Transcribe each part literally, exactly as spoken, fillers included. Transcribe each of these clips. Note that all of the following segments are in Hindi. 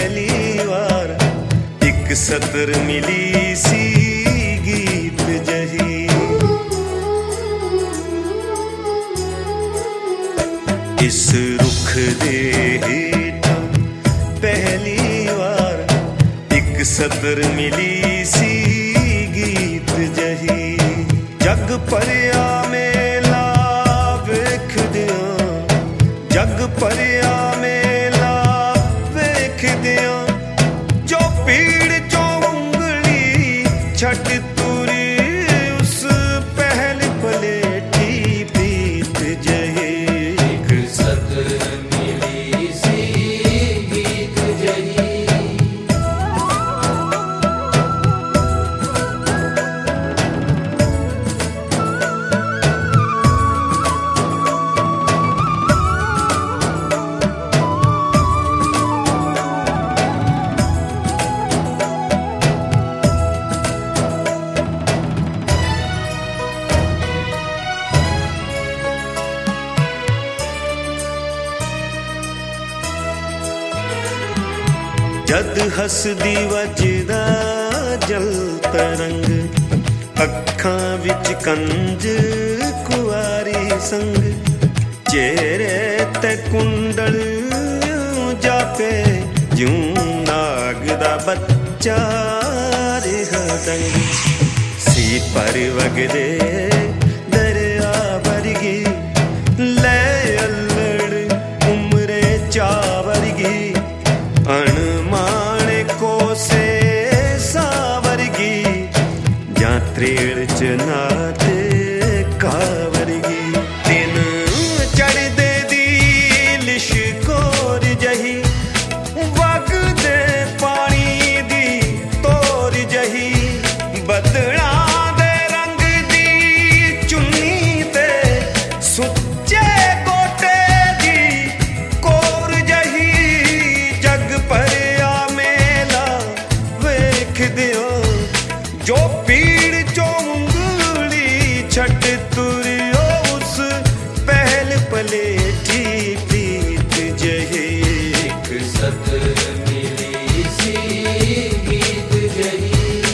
पहली वार एक सतर मिली सी गीत जही। इस रुख दे हेठा पहली वार एक सतर मिली सी गीत जही। जग परिया मेला वेख दिया, जग परिया मेला वेख दिया, जो पीड़ चो उंगली छट तुरी उस पहल पलेठी पीत जही। जद हसदी वजदा जल तरंग, अखां विच कंज कुआरी संग, चेहरे ते कुंडल जापे जूं नाग दा बच्चा रिहा दंग। सी पर वगदे दरिया वर्गी ले अल्लड़ उमरे चा वर्गी, अणमाणे को से सावरगी या त्रेड़ च नाते कावरगी। दिन चढ़ दे दी लिशकोर जही, वग दे पानी दी तोर जही, बदला दे रंग दी चुन्नी ते सुच्चे गोटे दी कोर जही। जग परिया मेला वेख दियो, जो पीड़ चो उंगली छट तुरियो उस पहल पलेठी पीत जही। एक सतर मिली सी गीत जही।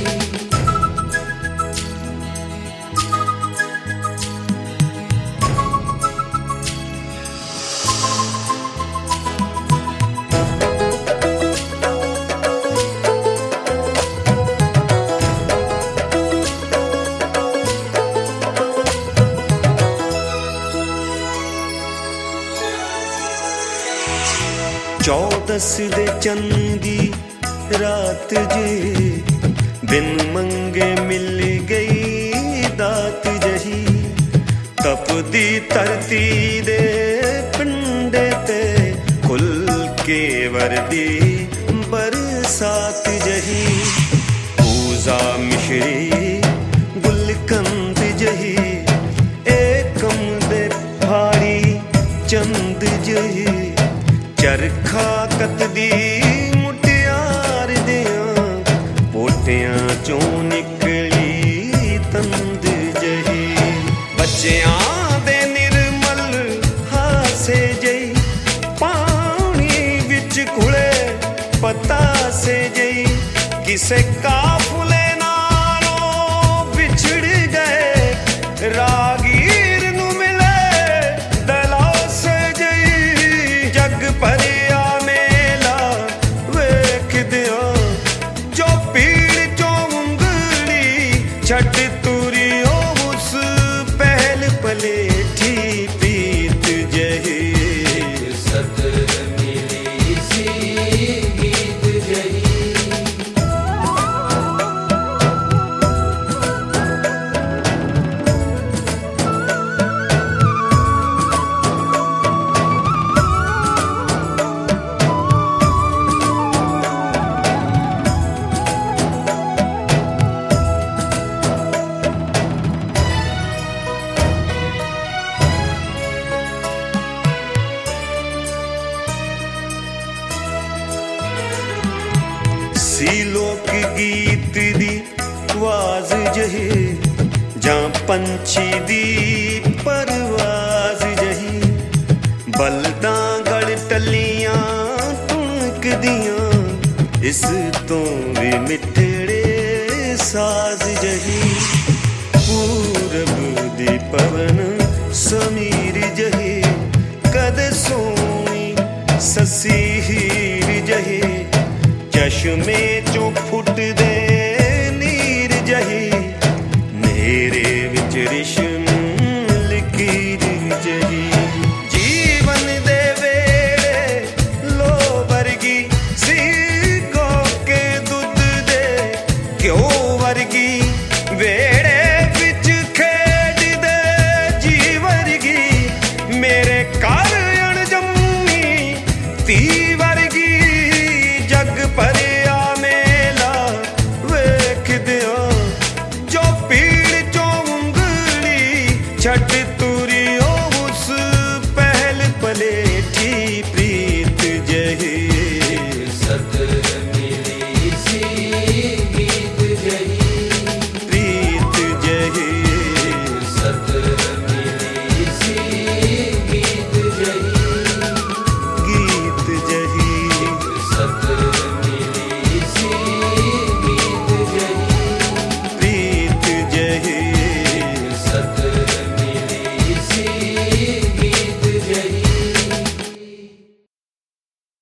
चौदस दे चंदी रात जी, बिन मंगे मिल गई दात जही। तपदी धरती दे पिंडे ते खुल के वर्दी बरसात जही। पूजा मिश्री गुलकंद जही, एकम दे फाड़ी चंद जही। चरखा कतदी मुटियार दियां पोटियां चों निकली तंद जही। बच्चियां दे निर्मल हासे जही, पानी विच घुले पतासे जही। किसे काफले नालों बिछड़ गए रागीर नू मिले दलासे जही। जग परिया मेला वेख दियो, जो पीड़ चो उंगली छट तुरियो उस पहल पलेठी पीत जही। सतर मिली सी गीत जही। सी लोक गीत दी आवाज जही, जां पंछी दी परवाज जही। बलदां गड़ टलियां तुणक दियां इस तो भी मिठड़े साज जही पूरब दी पवन समीर जही कद सोई ससी हीर जही चश्मे चो फुट दे नीर जही मेरे विच रिश्म लकीर जही जीवन दे वेड़े लो वर्गी सी को के दुध दे क्यों वर्गी वे